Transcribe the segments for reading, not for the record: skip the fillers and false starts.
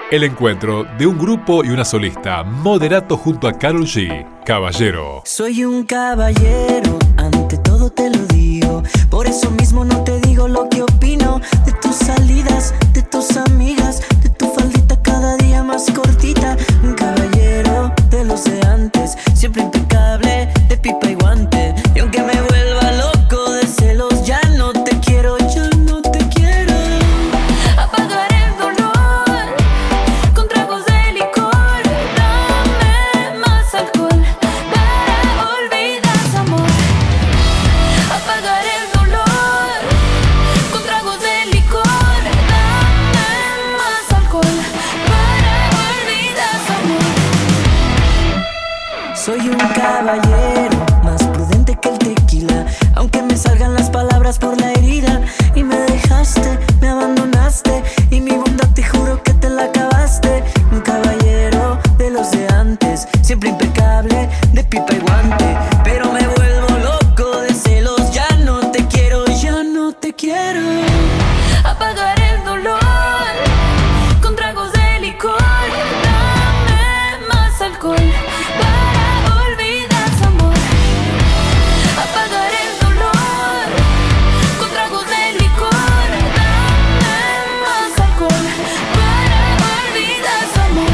El encuentro de un grupo y una solista. Moderato junto a Karol G. Caballero. Soy un caballero, ante todo te lo digo. Por eso mismo no te digo lo que opino de tus salidas, de tus amigas, de tu faldita cada día más cortita. Un caballero de los de antes, siempre impecable, de pipa y guante. Y aunque me vuelva loco de celos, ya no te quiero, ya no te quiero. Apagar el dolor con tragos de licor. Dame más alcohol para olvidar su amor. Apagar el dolor con tragos de licor. Dame más alcohol para olvidar su amor. Soy un caballero, más prudente que el tequila. Aunque me salgan las palabras por la herida. Y me dejaste, me abandonaste. Y mi bondad te juro que te la acabaste. Un caballero de los de antes, siempre impecable, de pipa y guante. Pero me vuelvo loco de celos, ya no te quiero, ya no te quiero. Apagar el dolor con tragos de licor. Dame más alcohol para olvidar su amor. Apagar el dolor con tragos de licor. Dame más alcohol para olvidar su amor.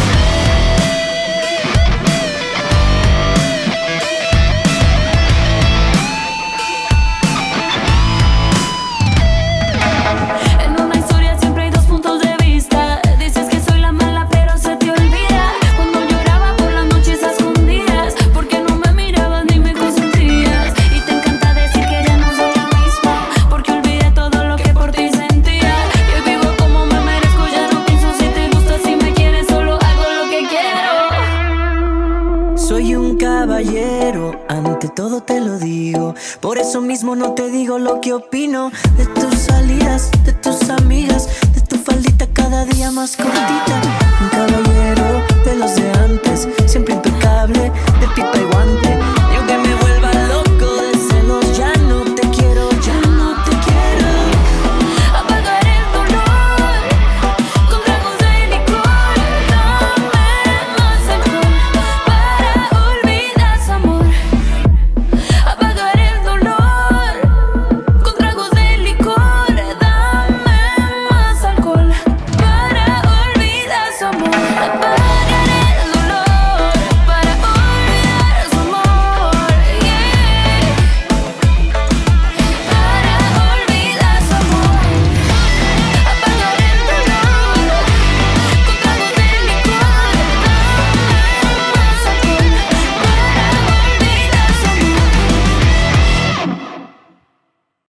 En una historia siempre hay dos puntos de vista. Dices que soy la mala pero se te olvida cuando lloraba por las noches a escondidas, porque no me mirabas ni me consentías. Y te encanta decir que ya no soy la misma, porque olvidé todo lo que por ti sentía. Y hoy vivo como me merezco, ya no pienso si te gusta, si me quieres, solo hago lo que quiero. Soy un caballero, ante todo te lo digo. Por eso mismo no te digo lo que opino de tus salidas, de tus amigas, de tu faldita cada día más cortita.